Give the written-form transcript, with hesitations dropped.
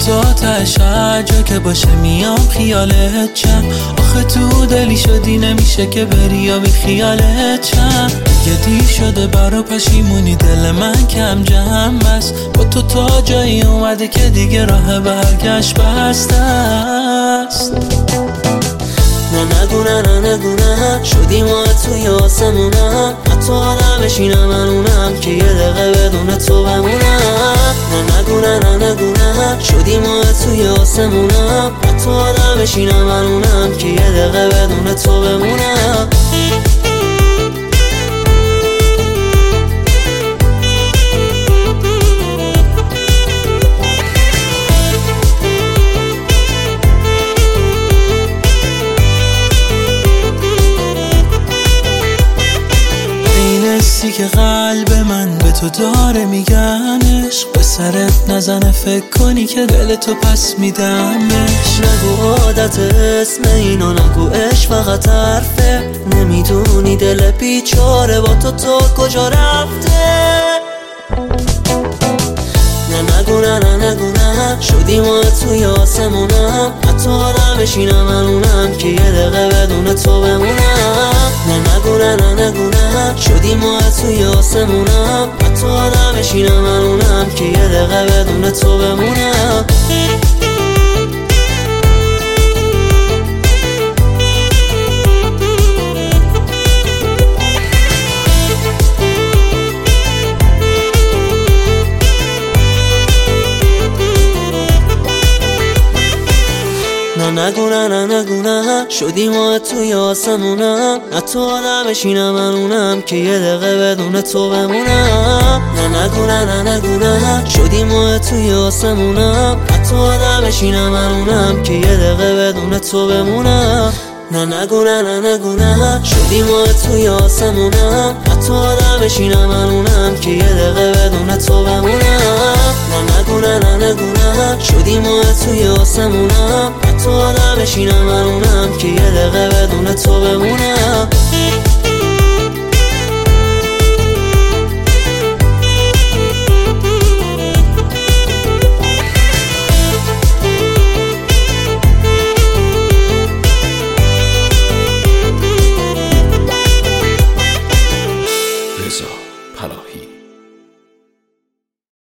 تا تش هر جا که باشه میام خیالت چم. آخه تو دلی شدی نمیشه که بری یا بی خیالت چم. دیگه دیر شده برا پشیمونی دل من کم جمع بس. با تو تا جایی اومده که دیگه راه برگشت بسته است. نگو نه شدیم ما توی آسمونم. حتی آدم بشینم من اونم که یه دقیقه بدون تو بمونم. نگو نه شدیم ما توی آسمونم. حتی آدم بشینم من اونم که یه دقیقه بدون تو بمونم. که قلب من به تو داره میگنش. به سرت نزنه فکر کنی که دل تو پس میدمش. نگو عادت اسم اینا نگو عشق فقط حرفه. نمیدونی دل بیچاره با تو کجا رفته. نگو نه شدیم ما توی آسمونم. حتی آدم بشینم من اونم که یه دقیقه بدون تو بمونم. نگو نه شدیم ما توی آسمونم. حتی آدم بشینم من اونم که یه دقیقه بدون تو بمونم. نگو نه شدیم ما توی آسمونم. حتی آدم بشینم من اونم که یه دقیقه بدون تو بمونم. نگو نه شدیم ما توی آسمونم. حتی آدم بشینم من اونم که یه دقیقه بدون تو بمونم. نگو نه شدیم ما توی آسمونم. حتی آدم بشینم من اونم که یه دقیقه بدون تو بمونم. نگو نه شدیم ما توی آسمونم. حتی آدم بشینم من اونم که یه دقیقه بدون تو بمونم.